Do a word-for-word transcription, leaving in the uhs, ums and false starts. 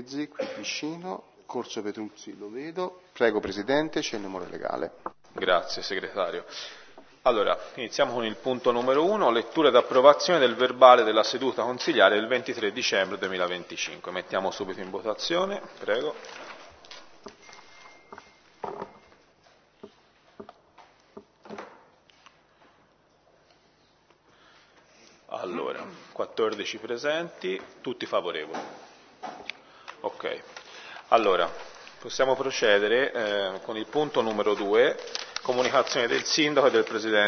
Mezzi, qui vicino, Corso Petruzzi, lo vedo. Prego Presidente, c'è il numero legale. Grazie Segretario. Allora, iniziamo con il punto numero uno, lettura ed approvazione del verbale della seduta consiliare del ventitré dicembre duemilaventicinque. Mettiamo subito in votazione, prego. Allora, quattordici presenti, tutti favorevoli. Ok, allora possiamo procedere eh, con il punto numero due, comunicazione del Sindaco e del Presidente